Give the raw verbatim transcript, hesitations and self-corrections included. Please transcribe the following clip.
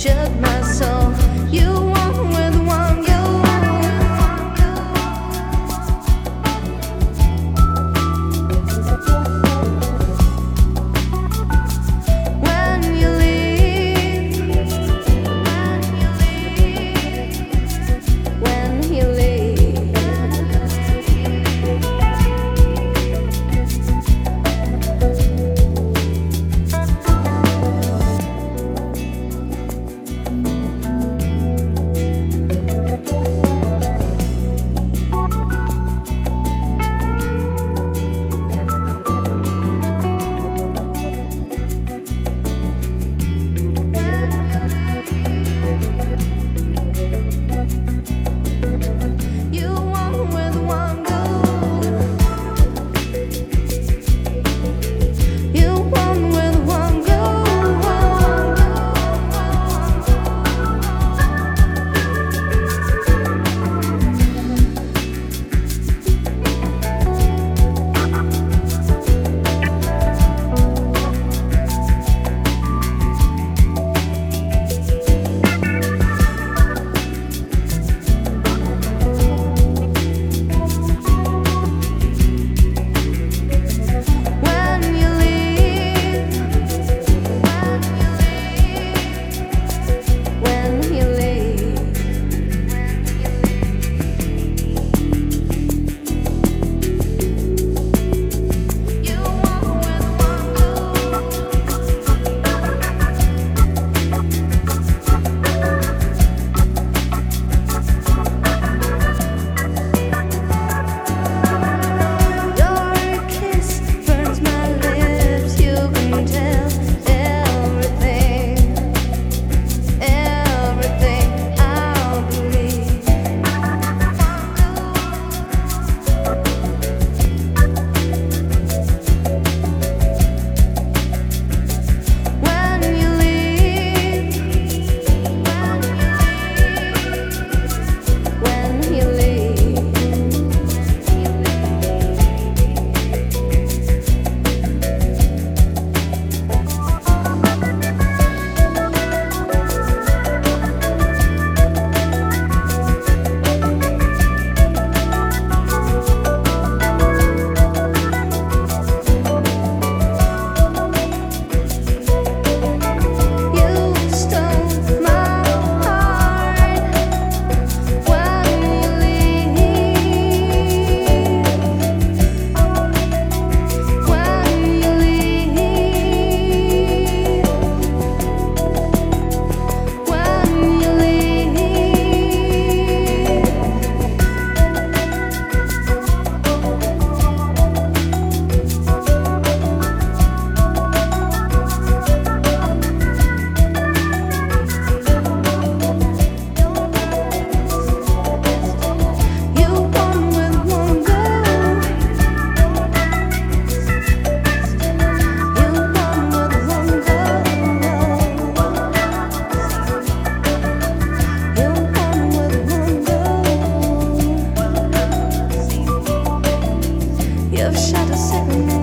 shut my soul. You want with one go. When you leave, when you leave, you want with one go. You want with one go. When you leave, when you leave, you want with one Your kiss burns my lips. You can tell everything, everything I'll believe. When you leave, when you leave. You stole my heart when you leave, when you leave, when you leave. You want with one go. You want with one go. You want with one go. You've shot a second.